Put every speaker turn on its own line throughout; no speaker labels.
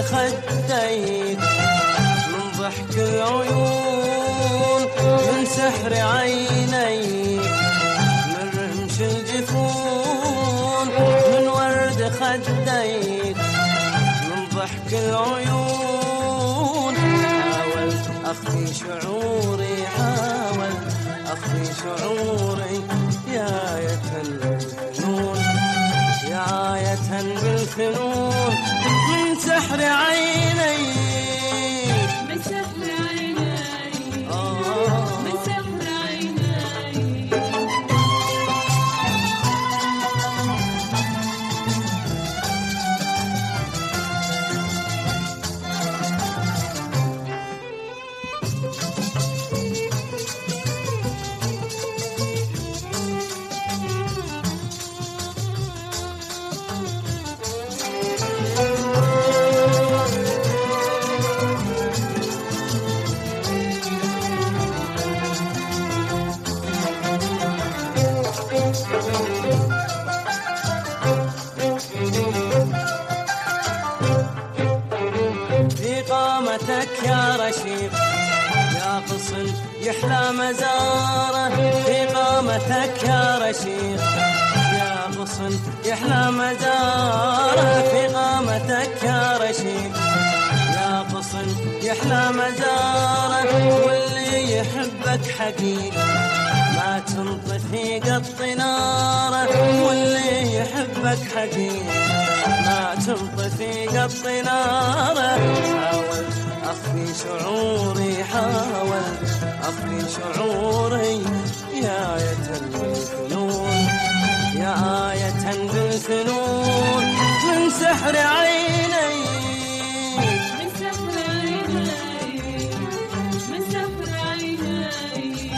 خديك، من ضحك العيون، من سحر عينيك، من رمش الجفون، من ورد خديك، من ضحك العيون. حاولت أخفي شعوري، حاولت أخفي شعوري، يا آية بالفنون، يا آية بالفنون، من سحر عينيك،
من سحر عينيك، من سحر عينيك.
في قامتك يا رشيق، يا غصن يحلى مزاره، في قامتك يا رشيق، يا غصن يحلى مزاره، في قامتك يا رشيق، يا غصن يحلى مزاره. واللي يحبك حقيق ما تنطفي قط ناره، واللي يحبك حقيق ما تنطفي قط ناره. حاولت أخفي شعوري، حاولت أخفي شعوري، يا آية بالفنون، يا آية بالفنون، من سحر عينيك،
من سحر عينيك، من سحر عينيك.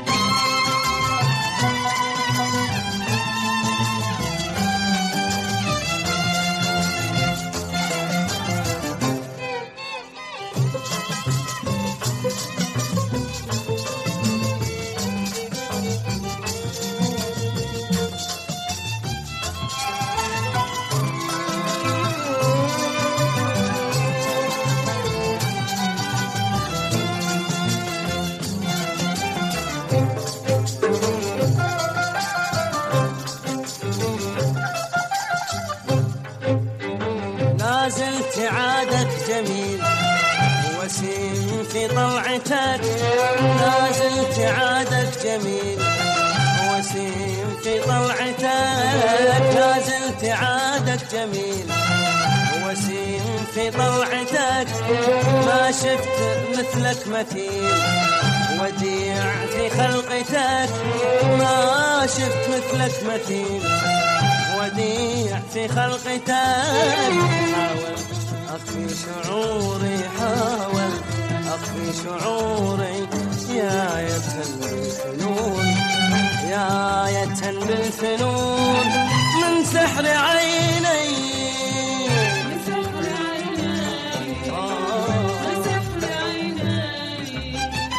لازلت عادك جميل وسيم في طلعتك، لازلت عادك جميل وسيم في طلعتك، لازلت عادك جميل وسيم في طلعتك. ما شفت مثلك مثيل وديع في خلقتك، ما شفت مثلك مثيل وديع في خلقتك. حاولت أخفي شعوري، حاولت أخفي شعوري، يا آية بالفنون، يا آية بالفنون، من سحر عينيك،
من سحر عينيك، من سحر عينيك.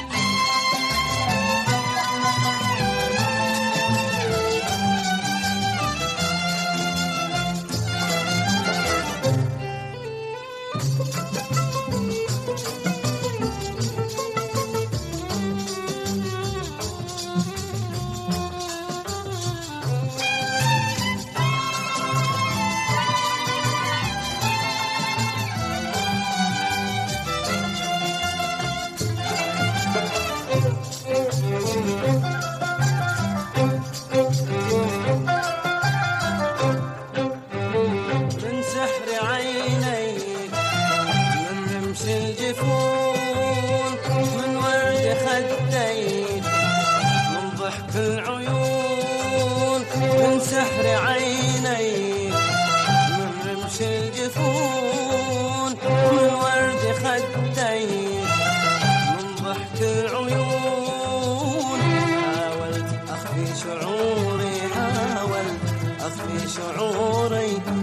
من سحر عينيك، من رمش الجفون، من ورد خديك، من ضحك العيون، من سحر عينيك، من رمش الجفون، من ورد خديك، من ضحك العيون. حاولت أخفي شعوري، حاولت أخفي شعوري،